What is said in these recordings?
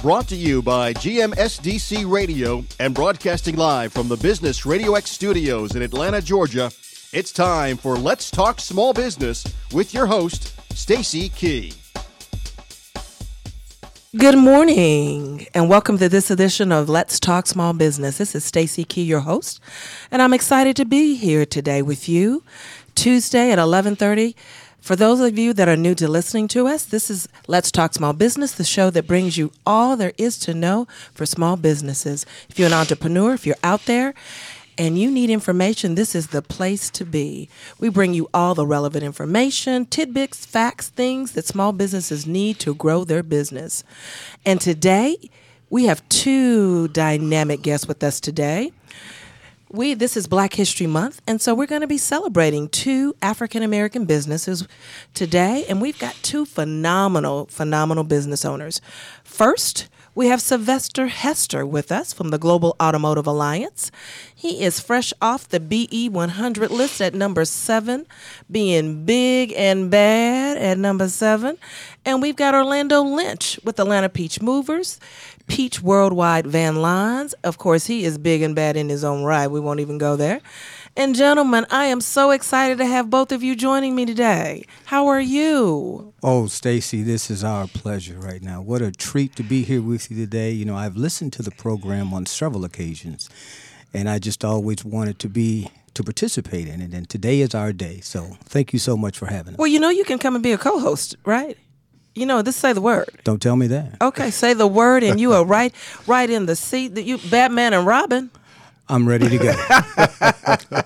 Brought to you by GMSDC Radio and broadcasting live from the Business Radio X studios in Atlanta, Georgia. It's time for Let's Talk Small Business with your host, Stacy Key. Good morning, and welcome to this edition of Let's Talk Small Business. This is Stacy Key, your host, and I'm excited to be here today with you, Tuesday at 11:30. For those of you that are new to listening to us, this is Let's Talk Small Business, the show that brings you all there is to know for small businesses. If you're an entrepreneur, if you're out there, and you need information, this is the place to be. We bring you all the relevant information, tidbits, facts, things that small businesses need to grow their business. And today, we have two dynamic guests with us today. This is Black History Month, and so we're going to be celebrating two African-American businesses today, and we've got two phenomenal business owners. First, we have Sylvester Hester with us from the Global Automotive Alliance. He is fresh off the BE 100 list at number 7, being big and bad at number 7. And we've got Orlando Lynch with Atlanta Peach Movers, Peach Worldwide Van Lines. Of course, he is big and bad in his own right. We won't even go there. And gentlemen, I am so excited to have both of you joining me today. How are you? Oh, Stacy, this is our pleasure right now. What a treat to be here with you today. You know, I've listened to the program on several occasions, and I just always wanted to participate in it. And today is our day. So thank you so much for having us. Well, you know you can come and be a co-host, right? You know, just say the word. Don't tell me that. Okay, say the word, and you are right in the seat. You Batman and Robin. I'm ready to go.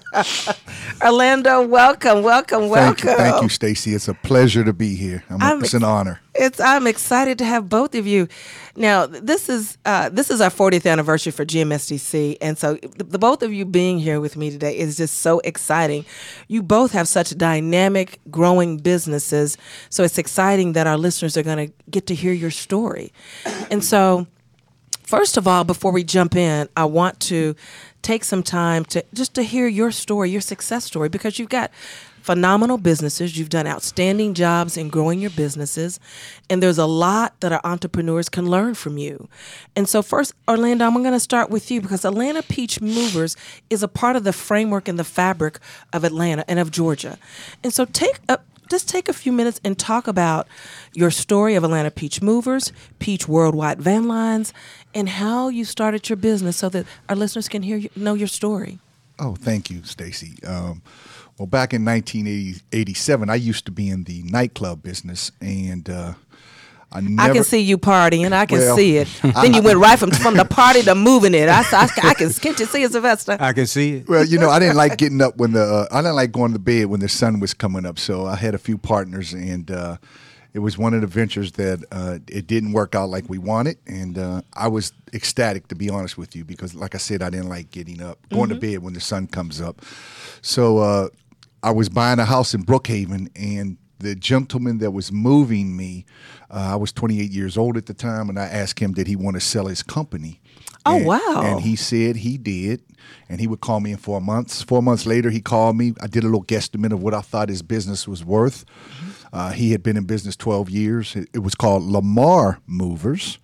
Orlando, welcome. Thank you, Stacy. It's a pleasure to be here. It's an honor. I'm excited to have both of you. Now, this is our 40th anniversary for GMSDC, and so the both of you being here with me today is just so exciting. You both have such dynamic, growing businesses, so it's exciting that our listeners are going to get to hear your story. And so, first of all, before we jump in, I want to take some time to hear your story, your success story, because you've got phenomenal businesses. You've done outstanding jobs in growing your businesses, and there's a lot that our entrepreneurs can learn from you. And so first, Orlando, I'm going to start with you because Atlanta Peach Movers is a part of the framework and the fabric of Atlanta and of Georgia. And so just take a few minutes and talk about your story of Atlanta Peach Movers, Peach Worldwide Van Lines, and how you started your business so that our listeners can know your story. Oh, thank you, Stacy. Well, back in 1987, I used to be in the nightclub business, and I can see you partying. I can see it. Then you went right from the party to moving it. Can't you see it, Sylvester? I can see it. Well, you know, I didn't like getting up I didn't like going to bed when the sun was coming up. So I had a few partners, and it was one of the ventures that it didn't work out like we wanted. And I was ecstatic, to be honest with you, because like I said, I didn't like going to bed when the sun comes up. So I was buying a house in Brookhaven, and the gentleman that was moving me, I was 28 years old at the time, and I asked him, did he want to sell his company? Wow. And he said he did, and he would call me in 4 months. 4 months later, he called me. I did a little guesstimate of what I thought his business was worth. He had been in business 12 years. It was called Lamar Movers.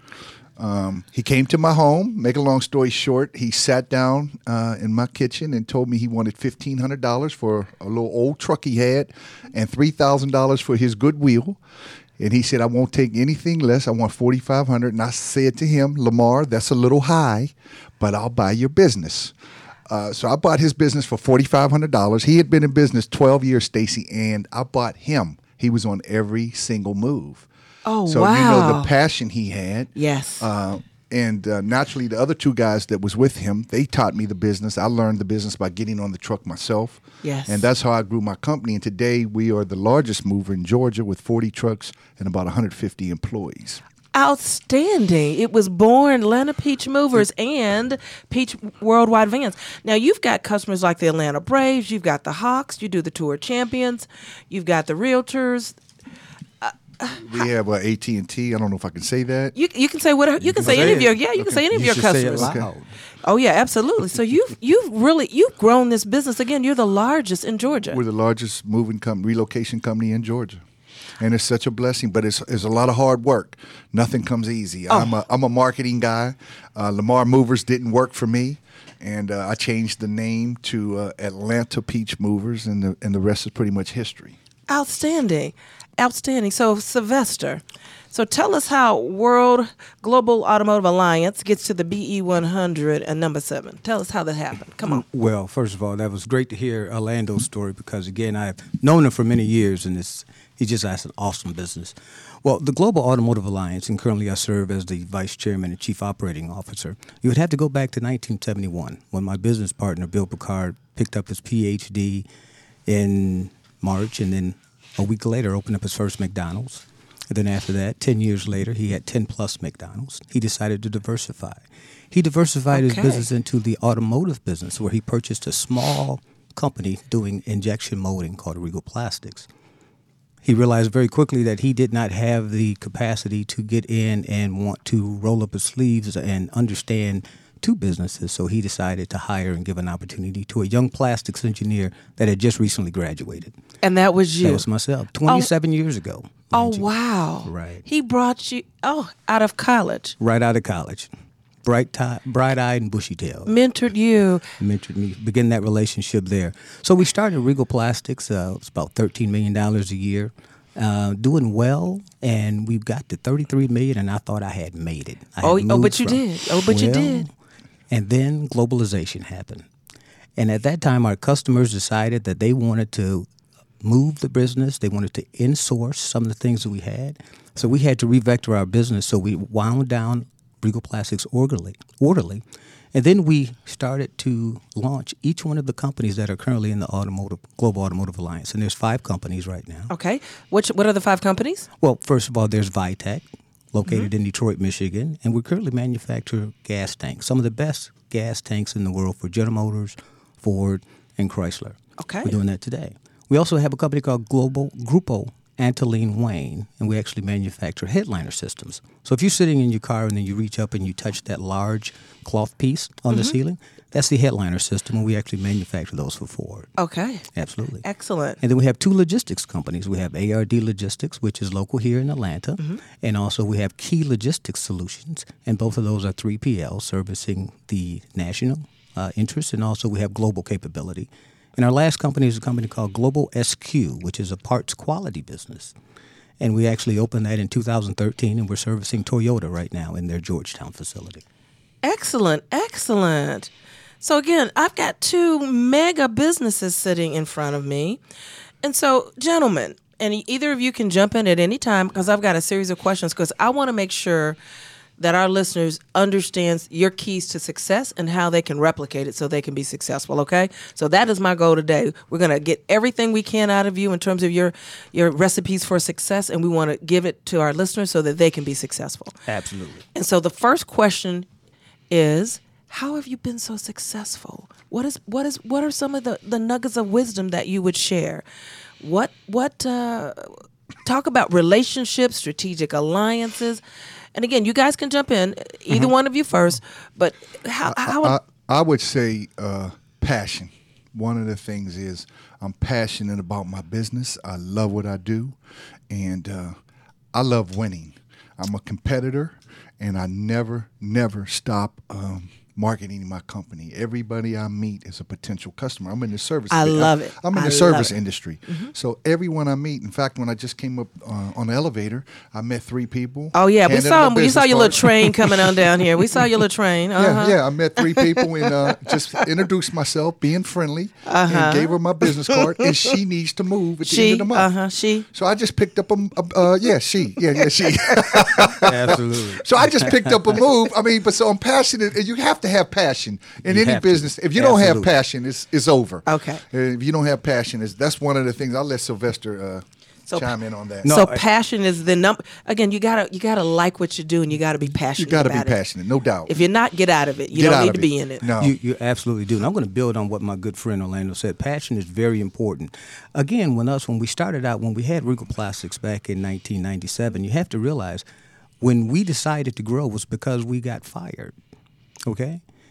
He came to my home. Make a long story short, he sat down in my kitchen and told me he wanted $1,500 for a little old truck he had and $3,000 for his Goodwill. And he said, I won't take anything less. I want $4,500. And I said to him, Lamar, that's a little high, but I'll buy your business. So I bought his business for $4,500. He had been in business 12 years, Stacy, and I bought him. He was on every single move. Oh, so wow. You know the passion he had. Yes. And naturally, the other two guys that was with him, they taught me the business. I learned the business by getting on the truck myself. Yes. And that's how I grew my company. And today, we are the largest mover in Georgia with 40 trucks and about 150 employees. Outstanding. It was born Atlanta Peach Movers and Peach Worldwide Vans. Now, you've got customers like the Atlanta Braves. You've got the Hawks. You do the Tour Champions. You've got the Realtors. We have AT&T. I don't know if I can say that. You can say whatever. You can say any of your you can say any of your customers. Okay. Oh yeah, absolutely. So you've grown this business again. You're the largest in Georgia. We're the largest moving relocation company in Georgia. and it's such a blessing. But it's a lot of hard work. Nothing comes easy. Oh. I'm a marketing guy. Lamar Movers didn't work for me, and I changed the name to Atlanta Peach Movers, and the rest is pretty much history. Outstanding. So, Sylvester, so tell us how World Global Automotive Alliance gets to the BE 100 and number 7. Tell us how that happened. Come on. Well, first of all, that was great to hear Orlando's story because, again, I've known him for many years, and he just has an awesome business. Well, the Global Automotive Alliance, and currently I serve as the Vice Chairman and Chief Operating Officer, you would have to go back to 1971 when my business partner, Bill Picard, picked up his Ph.D. in March, and then a week later opened up his first McDonald's. And then after that, 10 years later, he had 10-plus McDonald's. He decided to diversify. He diversified his business into the automotive business, where he purchased a small company doing injection molding called Regal Plastics. He realized very quickly that he did not have the capacity to get in and want to roll up his sleeves and understand two businesses, so he decided to hire and give an opportunity to a young plastics engineer that had just recently graduated. And that was you? That was myself, 27 years ago. Oh, wow. Right. He brought you, out of college. Right out of college. Bright-eyed and bushy-tailed. Mentored you. Mentored me. Began that relationship there. So we started Regal Plastics. It was about $13 million a year. Doing well, and we got to $33 million, and I thought I had made it. You did. And then globalization happened. And at that time, our customers decided that they wanted to move the business. They wanted to insource some of the things that we had. So we had to revector our business. So we wound down Regal Plastics orderly. And then we started to launch each one of the companies that are currently in the Global Automotive Alliance. And there's 5 companies right now. Okay. What are the 5 companies? Well, first of all, there's Vitec, located in Detroit, Michigan, and we currently manufacture gas tanks, some of the best gas tanks in the world for General Motors, Ford, and Chrysler. Okay. We're doing that today. We also have a company called Grupo Antolin Wayne, and we actually manufacture headliner systems. So if you're sitting in your car and then you reach up and you touch that large cloth piece on the ceiling, that's the headliner system, and we actually manufacture those for Ford. Okay. Absolutely. Excellent. And then we have 2 logistics companies. We have ARD Logistics, which is local here in Atlanta, and also we have Key Logistics Solutions, and both of those are 3PL servicing the national interests, and also we have global capability. And our last company is a company called Global SQ, which is a parts quality business. And we actually opened that in 2013, and we're servicing Toyota right now in their Georgetown facility. Excellent. So again, I've got 2 mega businesses sitting in front of me. And so, gentlemen, and either of you can jump in at any time because I've got a series of questions because I want to make sure that our listeners understands your keys to success and how they can replicate it so they can be successful, okay? So that is my goal today. We're going to get everything we can out of you in terms of your recipes for success, and we want to give it to our listeners so that they can be successful. Absolutely. And so the first question is, how have you been so successful? What are some of the nuggets of wisdom that you would share? Talk about relationships, strategic alliances. And again, you guys can jump in, either one of you first, but how I would say passion. One of the things is I'm passionate about my business. I love what I do, and I love winning. I'm a competitor, and I never stop marketing my company. Everybody I meet is a potential customer. I'm in the service. I love it. I'm in the service industry. So everyone I meet, in fact, when I just came up on the elevator, I met 3 people. Oh yeah, we saw your little card. train coming on down here. We saw your little train. Yeah, I met 3 people and just introduced myself, being friendly, and gave her my business card. And she needs to move at the end of the month. She. So I just picked up she. Absolutely. So I just picked up a move. I mean, so I'm passionate, and you have to have passion in any business. If you don't have passion, it's over. Okay. If you don't have passion, that's one of the things. I'll let Sylvester chime in on that. So passion is the number. Again, you gotta like what you do, and you gotta be passionate. You gotta about be passionate, no doubt. If you're not, get out of it. You don't need to be in it. No, you absolutely do. And I'm going to build on what my good friend Orlando said. Passion is very important. Again, when we started out, when we had Regal Plastics back in 1997, you have to realize when we decided to grow was because we got fired. Okay.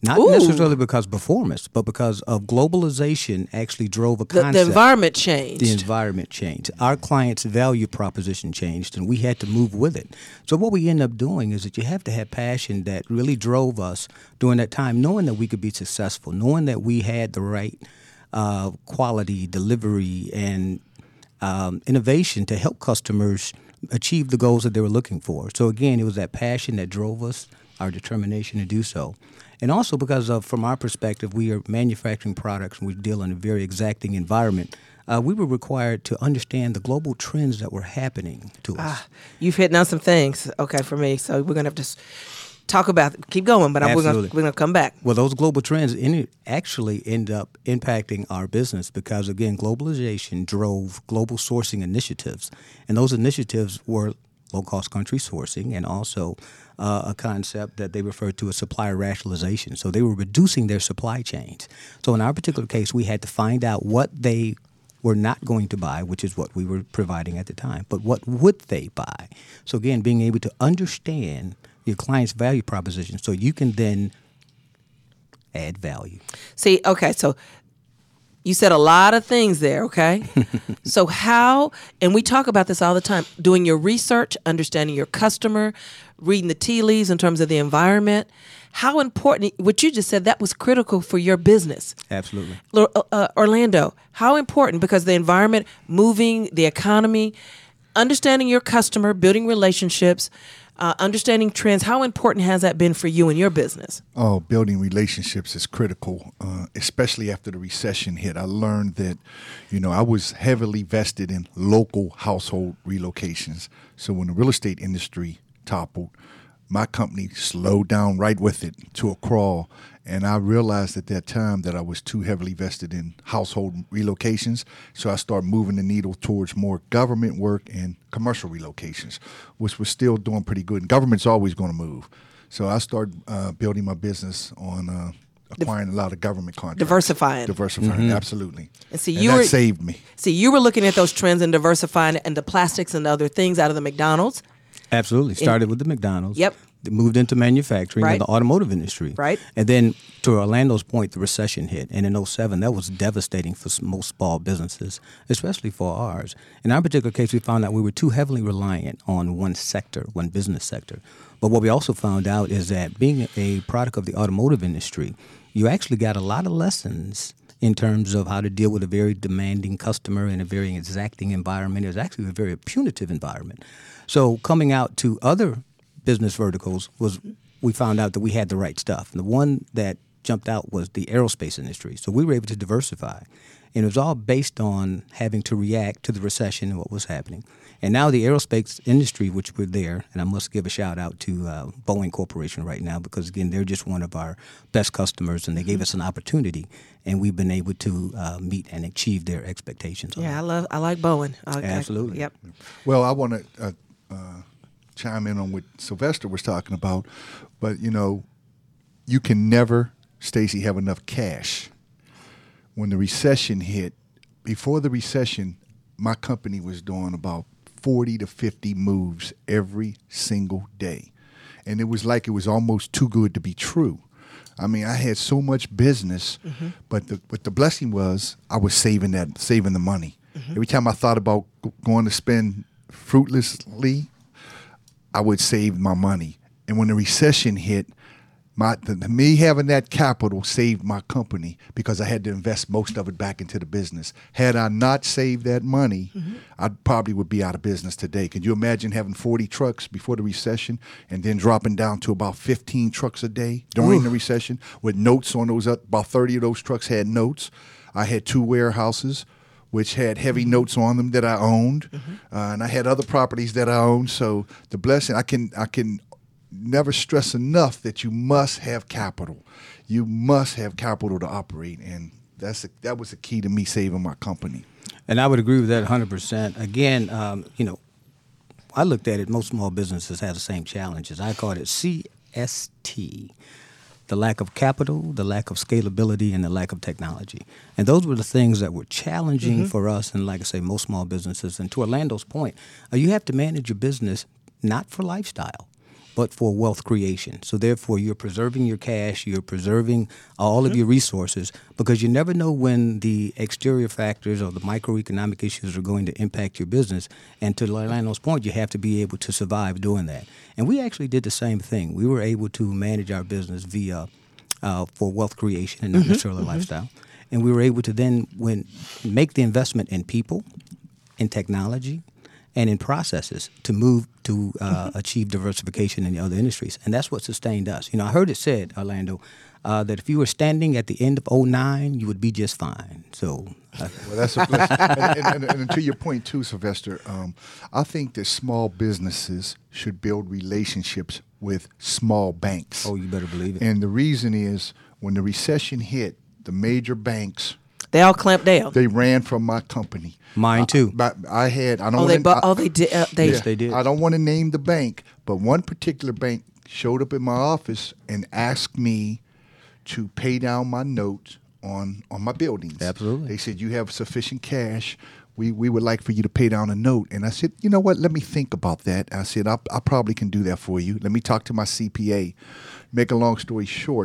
Not necessarily because of performance, but because of globalization actually drove a concept. The environment changed. The environment changed. Our clients' value proposition changed, and we had to move with it. So what we end up doing is that you have to have passion that really drove us during that time, knowing that we could be successful, knowing that we had the right quality, delivery, and innovation to help customers achieve the goals that they were looking for. So again, it was that passion that drove us, our determination to do so. And also because of, from our perspective, we are manufacturing products and we deal in a very exacting environment. We were required to understand the global trends that were happening to us. You've hit on some things, okay, for me. So we're going to have to talk about, keep going, but we're going to come back. Well, those global trends actually end up impacting our business because, again, globalization drove global sourcing initiatives. And those initiatives were low-cost country sourcing and also a concept that they refer to as supplier rationalization. So they were reducing their supply chains. So in our particular case, we had to find out what they were not going to buy, which is what we were providing at the time, but what would they buy? So again, being able to understand your client's value proposition so you can then add value. See, okay, so you said a lot of things there, okay? So how, and we talk about this all the time, doing your research, understanding your customer, reading the tea leaves in terms of the environment. How important, what you just said, that was critical for your business. Absolutely. Orlando, how important, because the environment, moving, the economy, understanding your customer, building relationships, understanding trends, how important has that been for you in your business? Oh, building relationships is critical, especially after the recession hit. I learned that, I was heavily vested in local household relocations. So when the real estate industry toppled, my company slowed down right with it to a crawl. And I realized at that time that I was too heavily vested in household relocations. So I started moving the needle towards more government work and commercial relocations, which was still doing pretty good. And government's always going to move. So I started building my business on acquiring a lot of government contracts. Diversifying, absolutely. And that saved me. See, you were looking at those trends and diversifying and the plastics and the other things out of the McDonald's. Absolutely. Started with the McDonald's. Yep. Moved into manufacturing and the automotive industry. Right. And then, to Orlando's point, the recession hit. And in 2007, that was devastating for most small businesses, especially for ours. In our particular case, we found out we were too heavily reliant on one sector, one business sector. But what we also found out is that being a product of the automotive industry, you actually got a lot of lessons in terms of how to deal with a very demanding customer in a very exacting environment. It was actually a very punitive environment. So coming out to other business verticals we found out that we had the right stuff. And the one that jumped out was the aerospace industry. So we were able to diversify. And it was all based on having to react to the recession and what was happening. And now the aerospace industry, which we're there, and I must give a shout out to Boeing Corporation right now because, again, they're just one of our best customers, and they gave us an opportunity, and we've been able to meet and achieve their expectations. Yeah, I like Boeing. Absolutely. Yep. Well, I want to chime in on what Sylvester was talking about, but you can never, Stacy, have enough cash. When the recession hit, before the recession, my company was doing about 40 to 50 moves every single day, and it was like it was almost too good to be true. I mean, I had so much business, but the blessing was I was saving the money. Every time I thought about going to spend fruitlessly, I would save my money. And when the recession hit, me having that capital saved my company because I had to invest most of it back into the business. Had I not saved that money, I probably would be out of business today. Could you imagine having 40 trucks before the recession and then dropping down to about 15 trucks a day during the recession with notes on those? About 30 of those trucks had notes. I had 2 warehouses which had heavy notes on them that I owned, and I had other properties that I owned. So the blessing, I can never stress enough that you must have capital. You must have capital to operate, and that was the key to me saving my company. And I would agree with that 100%. Again, I looked at it. Most small businesses have the same challenges. I call it CST. The lack of capital, the lack of scalability, and the lack of technology. And those were the things that were challenging for us and, like I say, most small businesses. And to Orlando's point, you have to manage your business not for lifestyle, but for wealth creation. So therefore, you're preserving your cash, you're preserving all of your resources, because you never know when the exterior factors or the microeconomic issues are going to impact your business. And to Lionel's point, you have to be able to survive doing that. And we actually did the same thing. We were able to manage our business via for wealth creation and not necessarily lifestyle. And we were able to then make the investment in people, in technology, and in processes to move to achieve diversification in the other industries. And that's what sustained us. You know, I heard it said, Orlando, that if you were standing at the end of 2009, you would be just fine. So, well, that's and to your point too, Sylvester, I think that small businesses should build relationships with small banks. Oh, you better believe it. And the reason is when the recession hit, the major banks, they all clamped down. They ran from my company. Mine too. But I had. I don't. Oh, they did. Yes, they did. I don't want to name the bank, but one particular bank showed up in my office and asked me to pay down my note on my buildings. Absolutely. They said, you have sufficient cash. We would like for you to pay down a note. And I said, you know what? Let me think about that. I said, I probably can do that for you. Let me talk to my CPA. Make a long story short,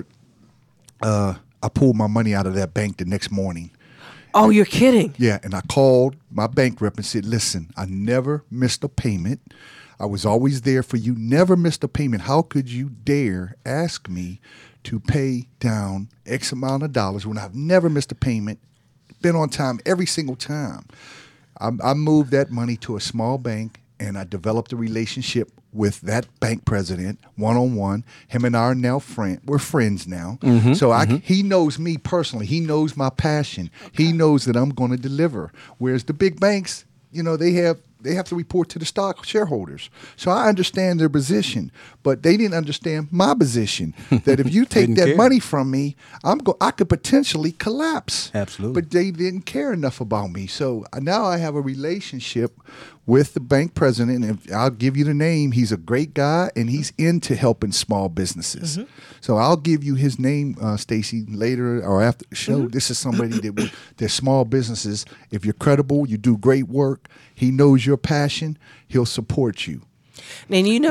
I pulled my money out of that bank the next morning. Oh, you're kidding. Yeah, and I called my bank rep and said, listen, I never missed a payment. I was always there for you, never missed a payment. How could you dare ask me to pay down X amount of dollars when I've never missed a payment, been on time every single time? I moved that money to a small bank, and I developed a relationship with that bank president one-on-one. Him and I are now we're friends now. So he knows me personally. He knows my passion. He knows that I'm going to deliver. Whereas the big banks, you know, they have to report to the stock shareholders. So I understand their position, but they didn't understand my position. That if you take that money from me, I could potentially collapse. Absolutely. But they didn't care enough about me. So now I have a relationship with the bank president, and I'll give you the name. He's a great guy, and he's into helping small businesses. So I'll give you his name, Stacy, later or after the show. This is somebody they're small businesses. If you're credible, you do great work, he knows your passion, he'll support you. And you're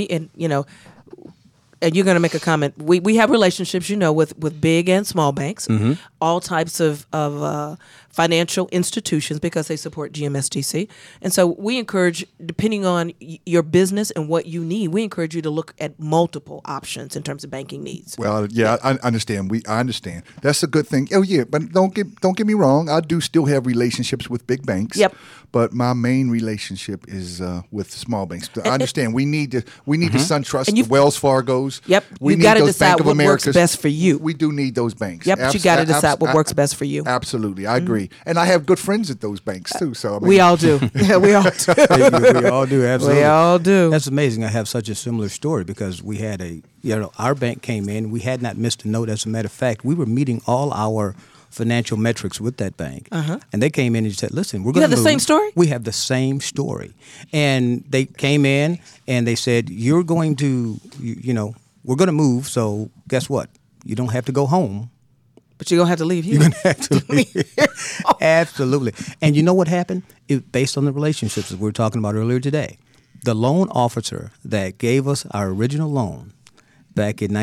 going to make a comment. We have relationships, with big and small banks, all types of financial institutions, because they support GMSDC. And so we encourage, depending on your business and what you need, we encourage you to look at multiple options in terms of banking needs. Well, yeah, I understand. I understand. That's a good thing. Oh, yeah, but don't get me wrong. I do still have relationships with big banks. Yep. But my main relationship is with small banks. I understand. We need the SunTrust, the Wells Fargos. Yep. We you got to those decide Bank of what Americas. works best for you. We do need those banks. Yep. But you got to decide what works best for you. Absolutely, I agree. And I have good friends at those banks too. So we all do. Yeah, we all do. We all do. Absolutely. We all do. That's amazing. I have such a similar story, because we had our bank came in. We had not missed a note. As a matter of fact, we were meeting all our financial metrics with that bank. And they came in and said, listen, we're going to You have the same story? We have the same story. And they came in and they said, you're going to, we're going to move. So guess what? You don't have to go home. But you're going to have to leave here. You're going to have to leave. Absolutely. And you know what happened? Based on the relationships that we were talking about earlier today, the loan officer that gave us our original loan back in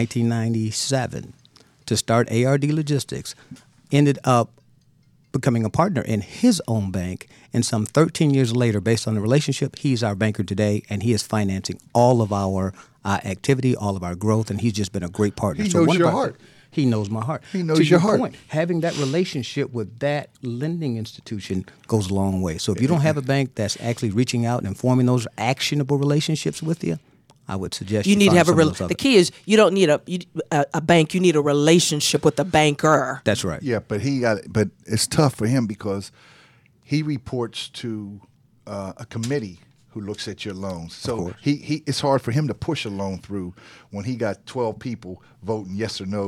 1997 to start ARD Logistics ended up becoming a partner in his own bank. And some 13 years later, based on the relationship, he's our banker today, and he is financing all of our activity, all of our growth, and he's just been a great partner. He knows your heart. He knows my heart. He knows your heart. Point, having that relationship with that lending institution goes a long way. So if you don't have a bank that's actually reaching out and forming those actionable relationships with you, I would suggest you need to have the key is you don't need a bank. You need a relationship with the banker. That's right. Yeah, but it's tough for him because he reports to a committee who looks at your loans. So it's hard for him to push a loan through when he got 12 people voting yes or no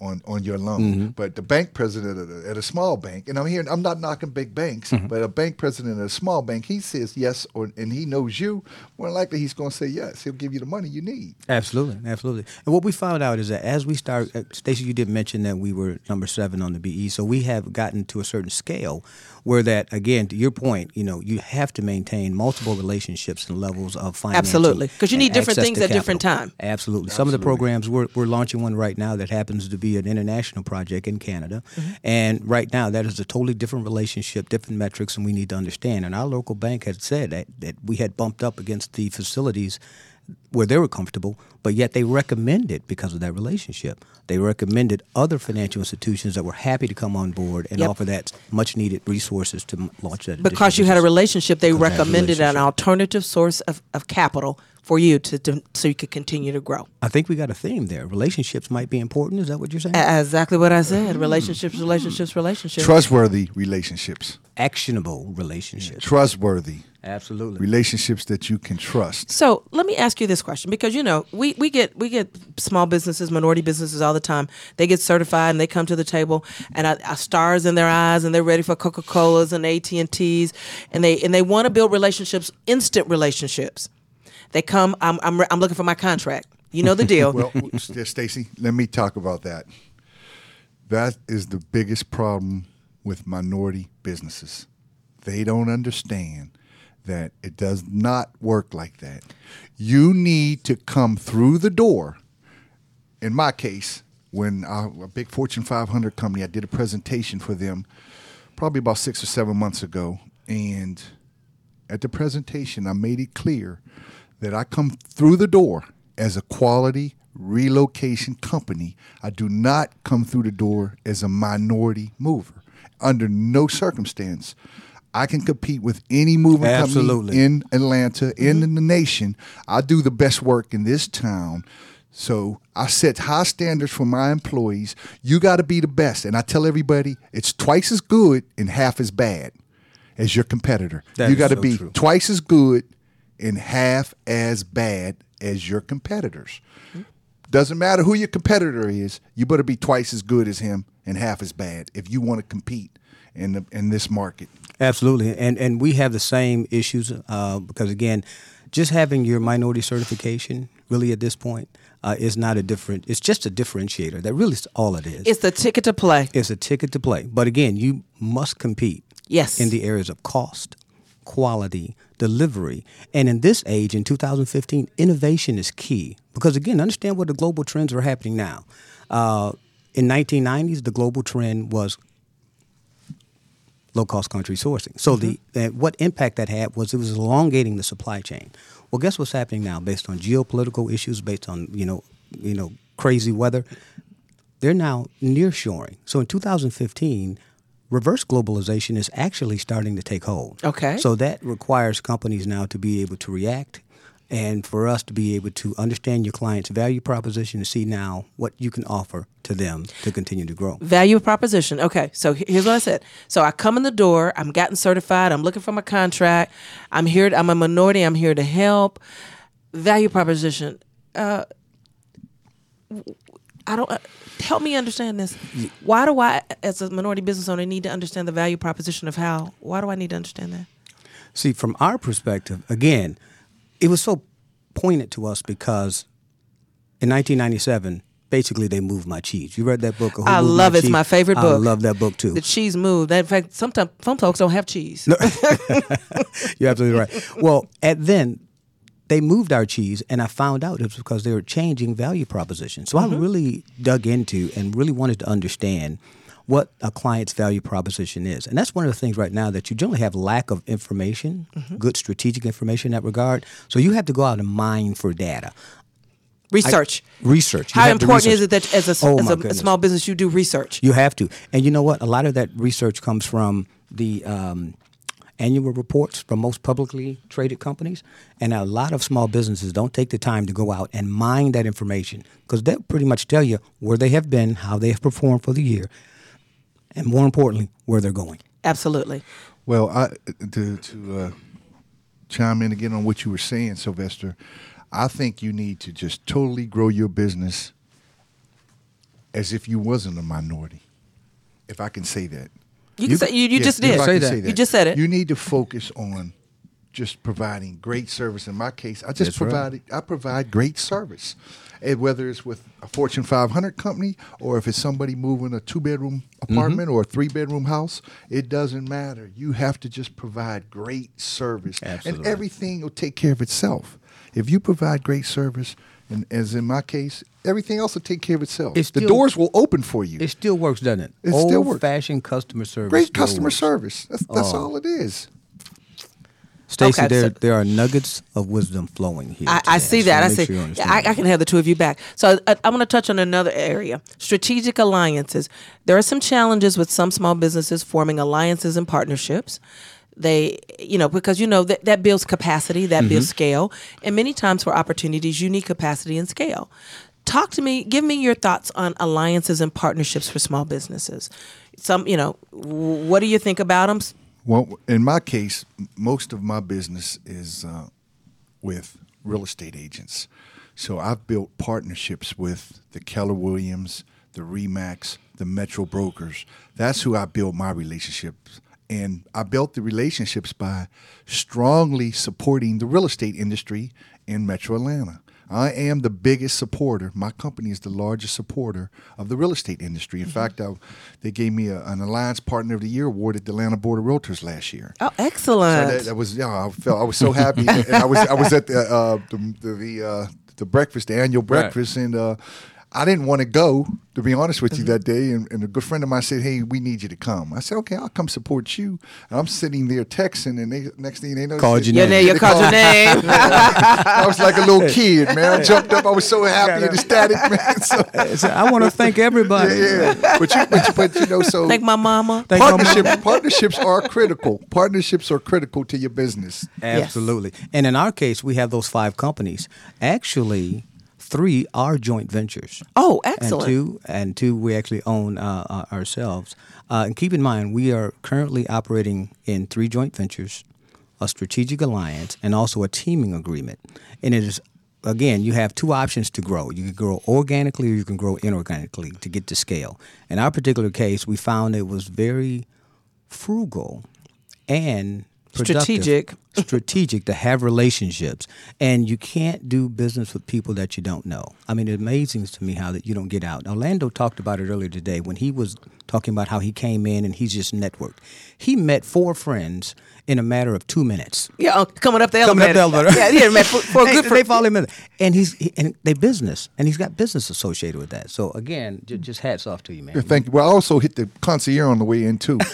on your loan. But the bank president at a small bank, and I'm not knocking big banks, but a bank president at a small bank, he says yes, and he knows you, more than likely he's going to say yes. He'll give you the money you need. Absolutely. And what we found out is that as we start, Stacey, you did mention that we were number 7 on the BE, so we have gotten to a certain scale where that, again, to your point, you have to maintain multiple relationships and levels of financing. Absolutely, because you need different things at different time. Absolutely. Some of the programs, we're launching one right now that happens to be an international project in Canada. And right now, that is a totally different relationship, different metrics, and we need to understand. And our local bank had said that we had bumped up against the facilities where they were comfortable, but yet they recommended, because of that relationship, they recommended other financial institutions that were happy to come on board and offer that much-needed resources to launch that. Because you had a relationship, they recommended an alternative source of capital for you so you could continue to grow. I think we got a theme there. Relationships might be important. Is that what you're saying? Exactly what I said. Relationships. Trustworthy relationships. Actionable relationships. Trustworthy. Absolutely. Relationships that you can trust. So let me ask you this question, because we get small businesses, minority businesses all the time. They get certified and they come to the table and our stars in their eyes and they're ready for Coca-Colas and AT&Ts and they want to build relationships, instant relationships. They come. I'm looking for my contract. You know the deal. Well, Stacey, let me talk about that. That is the biggest problem with minority businesses. They don't understand that it does not work like that. You need to come through the door. In my case, when a big Fortune 500 company, I did a presentation for them probably about 6 or 7 months ago, and at the presentation, I made it clear that I come through the door as a quality relocation company. I do not come through the door as a minority mover. Under no circumstance, I can compete with any moving company in Atlanta, in the nation. I do the best work in this town. So I set high standards for my employees. You got to be the best. And I tell everybody it's twice as good and half as bad as your competitor. You got to be twice as good and half as bad as your competitors. Doesn't matter who your competitor is, you better be twice as good as him and half as bad if you want to compete in this market. Absolutely, and we have the same issues because, again, just having your minority certification really at this point is not it's just a differentiator. That really is all it is. It's the ticket to play. It's a ticket to play. But again, you must compete in the areas of cost, quality, delivery. And in this age, in 2015, innovation is key. Because, again, understand what the global trends are happening now. In 1990s, the global trend was low-cost country sourcing. So what impact that had was it was elongating the supply chain. Well, guess what's happening now based on geopolitical issues, based on, crazy weather? They're now nearshoring. So in 2015, reverse globalization is actually starting to take hold. Okay. So that requires companies now to be able to react and for us to be able to understand your client's value proposition and see now what you can offer to them to continue to grow. Value proposition. Okay, so here's what I said. So I come in the door, I'm gotten certified, I'm looking for my contract, I'm a minority, I'm here to help. Value proposition. Help me understand this. Why do I, as a minority business owner, need to understand the value proposition of how? Why do I need to understand that? See, from our perspective, again, it was so poignant to us because in 1997, basically they moved my cheese. You read that book? I love it. It's my favorite book. I love that book too. The cheese moved. In fact, sometimes some folks don't have cheese. No. You're absolutely right. Well, then they moved our cheese, and I found out it was because they were changing value propositions. So I really dug into and really wanted to understand what a client's value proposition is. And that's one of the things right now that you generally have lack of information, good strategic information in that regard. So you have to go out and mine for data. Research. How important is it that as a small business you do research? You have to. And you know what? A lot of that research comes from the annual reports from most publicly traded companies. And a lot of small businesses don't take the time to go out and mine that information because they'll pretty much tell you where they have been, how they have performed for the year, and more importantly, where they're going. Absolutely. Well, to chime in again on what you were saying, Sylvester, I think you need to just totally grow your business as if you wasn't a minority, if I can say that. You can say you Yes, just if did. I Say can that. You just said it. You need to focus on just providing great service. In my case, I just provide great service. And whether it's with a Fortune 500 company or if it's somebody moving a 2-bedroom apartment or a 3-bedroom house, it doesn't matter. You have to just provide great service. Absolutely. And everything will take care of itself. If you provide great service, and as in my case, everything else will take care of itself. It's The still- doors will open for you. It still works, doesn't it? It still works. Old-fashioned customer service. Great still customer works. service. That's all it is. Stacey, Okay, there are nuggets of wisdom flowing here. I today. see So that. I make see. sure you understand I that. can have the two of you back. So I'm going to touch on another area: strategic alliances. There are some challenges with some small businesses forming alliances and partnerships. They, because that builds capacity, that builds scale, and many times for opportunities, you need capacity and scale. Talk to me. Give me your thoughts on alliances and partnerships for small businesses. What do you think about them? Well, in my case, most of my business is with real estate agents. So I've built partnerships with the Keller Williams, the RE/MAX, the Metro Brokers. That's who I build my relationships. And I built the relationships by strongly supporting the real estate industry in Metro Atlanta. I am the biggest supporter. My company is the largest supporter of the real estate industry. In fact, they gave me an Alliance Partner of the Year award at the Atlanta Board of Realtors last year. Oh, excellent! So that was, I was so happy, and I was at the breakfast, the annual breakfast, and I didn't want to go, to be honest with you, that day. And a good friend of mine said, "Hey, we need you to come." I said, "Okay, I'll come support you." And I'm sitting there texting, and next thing they know, Called your Your name. name. You called your name. I was like a little kid, man. I jumped up. I was so happy and ecstatic, man. So, I want to thank everybody. yeah. But you know, so Thank my mama. Thank my mama. partnerships are critical. Partnerships are critical to your business. Absolutely. And in our case, we have those 5 companies. Actually, 3 are joint ventures. Oh, excellent. And two we actually own ourselves. And keep in mind, we are currently operating in 3 joint ventures, a strategic alliance, and also a teaming agreement. And it is, again, you have 2 options to grow. You can grow organically or you can grow inorganically to get to scale. In our particular case, we found it was very frugal and productive, strategic to have relationships, and you can't do business with people that you don't know. I mean, it amazes to me how that you don't get out. Orlando talked about it earlier today when he was talking about how he came in and he's just networked. He met 4 friends in a matter of 2 minutes. Yeah, coming up the Coming up elevator. the elevator. Yeah, man, for a good They follow him in, and and they business, and he's got business associated with that. So again, just hats off to you, man. Yeah, thank you. Well, I also hit the concierge on the way in too.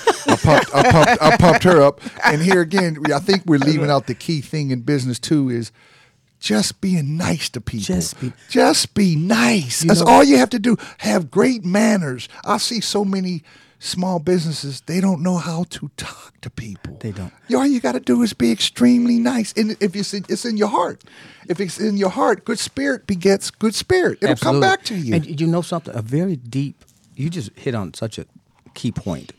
I pumped her up. And here again, I think we're leaving out the key thing in business too is just being nice to people. Just be nice. That's all you have to do. Have great manners. I see so many small businesses, they don't know how to talk to people. They don't. All you got to do is be extremely nice. And if it's in your heart, if it's in your heart, good spirit begets good spirit. It'll come back to you. And you know something? A very deep. You just hit on such a key point.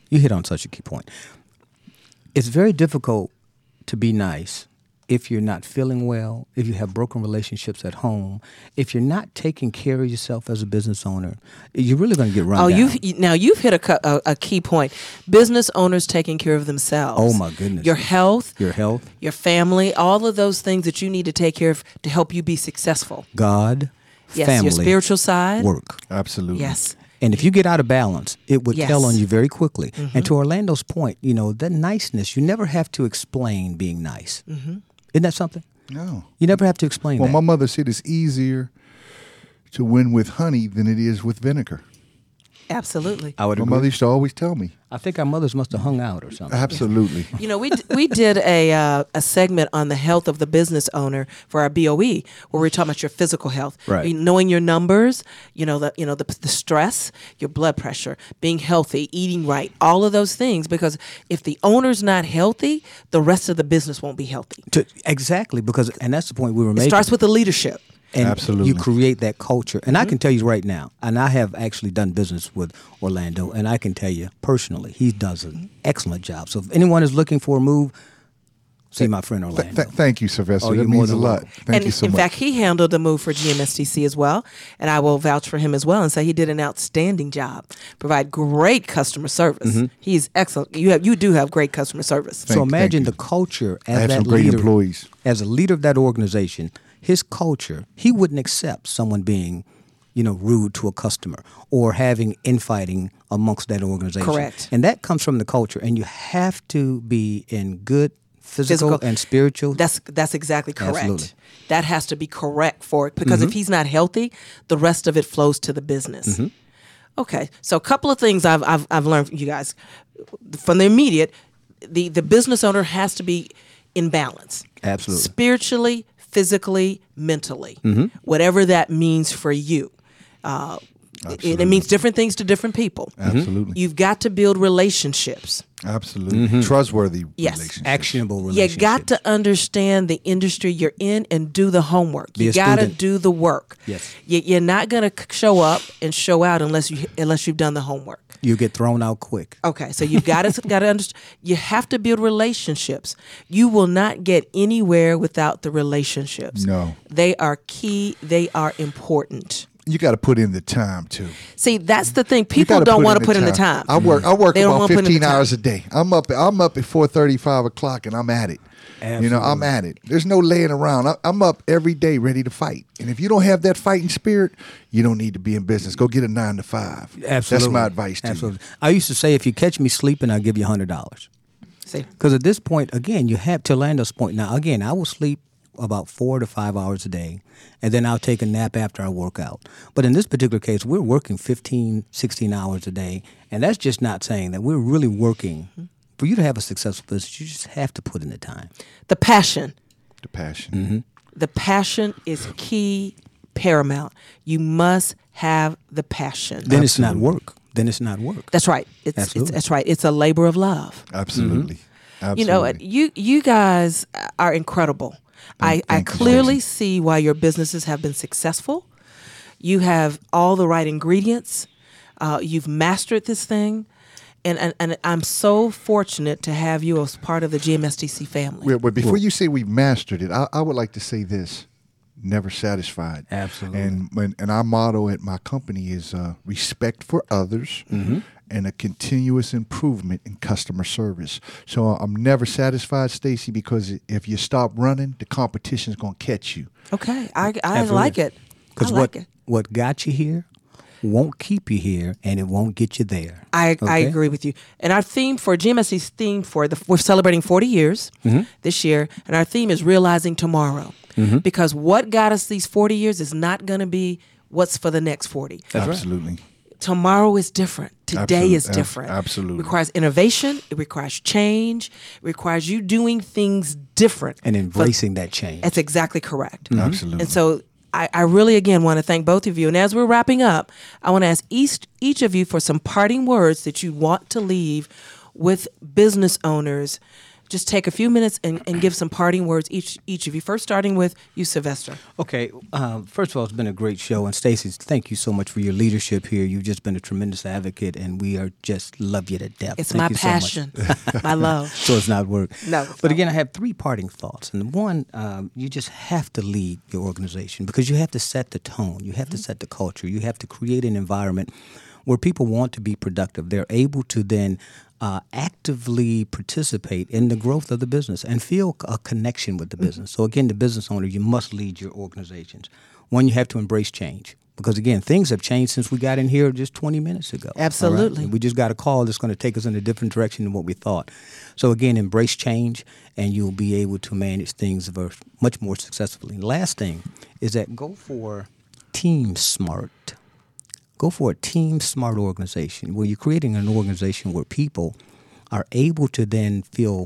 It's very difficult to be nice if you're not feeling well, if you have broken relationships at home, if you're not taking care of yourself as a business owner, you're really going to get run down. You've hit a key point. Business owners taking care of themselves. Oh, my goodness. Your health, your family, all of those things that you need to take care of to help you be successful. God, yes, family, your spiritual side, work. Absolutely. Yes. And if you get out of balance, it would Yes. tell on you very quickly. And to Orlando's point, that niceness, you never have to explain being nice. Isn't that something? No. You never have to explain Well, that. my mother said it's easier to win with honey than it is with vinegar. Absolutely. I would My agree. mother used to always tell me. I think our mothers must have hung out or something. Absolutely. We did a segment on the health of the business owner for our BOE, where we're talking about your physical health, Right. knowing your numbers, the stress, your blood pressure, being healthy, eating right, all of those things. Because if the owner's not healthy, the rest of the business won't be healthy. Exactly, and that's the point we were It making. starts with the leadership. And Absolutely. you create that culture. And I can tell you right now, and I have actually done business with Orlando, and I can tell you personally, he does an excellent job. So if anyone is looking for a move, See my friend Orlando. Thank you, Sylvester. Oh, that you're more means a than lot. welcome. Thank you so in much. fact, he handled the move for GMSTC as well, and I will vouch for him as well and say he did an outstanding job. Provide great customer service. He's excellent. You do have great customer service. So imagine you. the culture I as have that some great leader. employees. As a leader of that organization, his culture, he wouldn't accept someone being, rude to a customer or having infighting amongst that organization. Correct. And that comes from the culture. And you have to be in good physical and spiritual. That's exactly correct. Absolutely. That has to be correct for it because if he's not healthy, the rest of it flows to the business. Okay, so a couple of things I've learned from you guys. From the immediate, the business owner has to be in balance. Absolutely. Spiritually, physically, mentally, whatever that means for you. It means different things to different people. Absolutely. You've got to build relationships. Absolutely. Trustworthy Yes. relationships. Actionable You relationships. got to understand the industry you're in and do the homework. Be You a got to student. do the work. Yes. You're not going to show up and show out unless you've done the homework. You get thrown out quick. Okay, so you've got to understand. You have to build relationships. You will not get anywhere without the relationships. No. They are key. They are important. You got to put in the time too. See, that's the thing. You People gotta don't want to put in the time. I work They don't about wanna put in the 15 time. hours a day. I'm up at 4:30, 5 o'clock, and I'm at it. I'm at it. There's no laying around. I'm up every day ready to fight. And if you don't have that fighting spirit, you don't need to be in business. Go get a 9 to 5. Absolutely. That's my advice to Absolutely. I used to say, if you catch me sleeping, I'll give you $100. See, Because at this point, again, you have to Orlando's point. Now, again, I will sleep about 4 to 5 hours a day, and then I'll take a nap after I work out. But in this particular case, we're working 15, 16 hours a day, and that's just not saying that we're really working. For you to have a successful business, you just have to put in the time. the passion. The passion. The passion is key, paramount. You must have the passion. Then it's not work. Then it's not work. That's right. Absolutely. That's right. It's a labor of love. Absolutely. You know, Absolutely. you guys are incredible. I thank you, clearly Stacey. see why your businesses have been successful. You have all the right ingredients. You've mastered this thing. And I'm so fortunate to have you as part of the GMSTC family. But before you say we've mastered it, I would like to say this: never satisfied. Absolutely. And our motto at my company is respect for others and a continuous improvement in customer service. So I'm never satisfied, Stacey, because if you stop running, the competition's going to catch you. Okay, I Absolutely. like it. I Because like it. what got you here won't keep you here, and it won't get you there. I Okay? agree with you. And our theme for GMSC's theme we're celebrating 40 years this year, and our theme is realizing tomorrow. Because what got us these 40 years is not going to be what's for the next 40. That's right. Absolutely. Tomorrow is different. Today is Absolute- different. absolutely. It requires innovation. It requires change. It requires you doing things different. And embracing that change. That's exactly correct. Absolutely. And so I really, again, want to thank both of you. And as we're wrapping up, I want to ask each of you for some parting words that you want to leave with business owners. Just take a few minutes and give some parting words, each of you. First, starting with you, Sylvester. Okay. First of all, it's been a great show. And Stacey, thank you so much for your leadership here. You've just been a tremendous advocate, and we are just love you to death. It's Thank my you so much. passion, my love. So it's not work. No, it's But not. again, I have three parting thoughts. And one, you just have to lead your organization because you have to set the tone. You have to set the culture. You have to create an environment where people want to be productive. They're able to then actively participate in the growth of the business and feel a connection with the business. So again, the business owner, you must lead your organizations. One, you have to embrace change. Because again, things have changed since we got in here just 20 minutes ago. all right? Absolutely. And we just got a call that's going to take us in a different direction than what we thought. So again, embrace change, and you'll be able to manage things much more successfully. And last thing is that go for team smart. Go for a team smart organization where you're creating an organization where people are able to then feel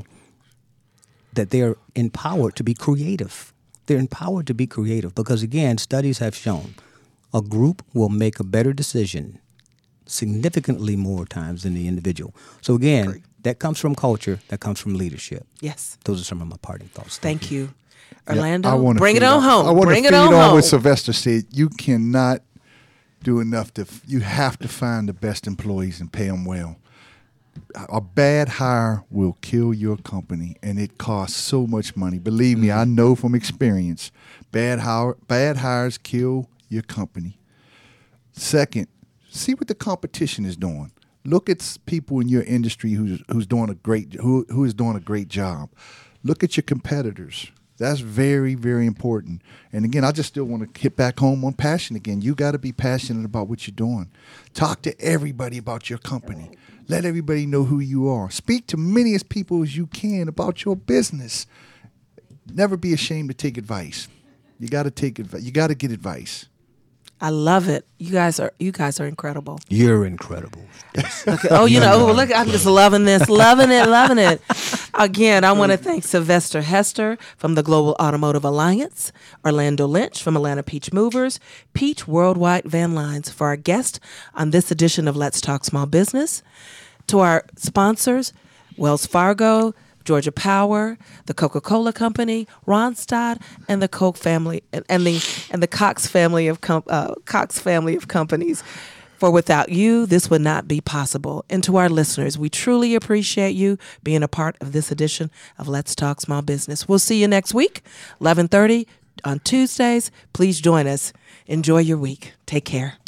that they're empowered to be creative. They're empowered to be creative because, again, studies have shown a group will make a better decision significantly more times than the individual. So, again, that comes from culture. That comes from leadership. Yes. Those are some of my parting thoughts. Thank you. Yeah, Orlando, I wanna bring it feed on home. I want Bring to it feed on home. what Sylvester said. You cannot do enough you have to find the best employees and pay them well. A bad hire will kill your company, and it costs so much money. Believe me, I know from experience. Bad hires kill your company. Second, see what the competition is doing. Look at people in your industry who's doing who is doing a great job. Look at your competitors. That's very, very important. And again, I just still want to hit back home on passion again. You got to be passionate about what you're doing. Talk to everybody about your company. Let everybody know who you are. Speak to many as people as you can about your business. Never be ashamed to take advice. You got to take advice. You got to get advice. I love it. You guys are incredible. You're incredible. Yes. Okay. Oh, look, I'm just loving this, loving it. Again, I want to thank Sylvester Hester from the Global Automotive Alliance, Orlando Lynch from Atlanta Peach Movers, Peach Worldwide Van Lines for our guest on this edition of Let's Talk Small Business. To our sponsors, Wells Fargo, Georgia Power, the Coca-Cola Company, Ronstadt, and the Koch family, and the Cox family of companies. For without you, this would not be possible. And to our listeners, we truly appreciate you being a part of this edition of Let's Talk Small Business. We'll see you next week, 11:30 on Tuesdays. Please join us. Enjoy your week. Take care.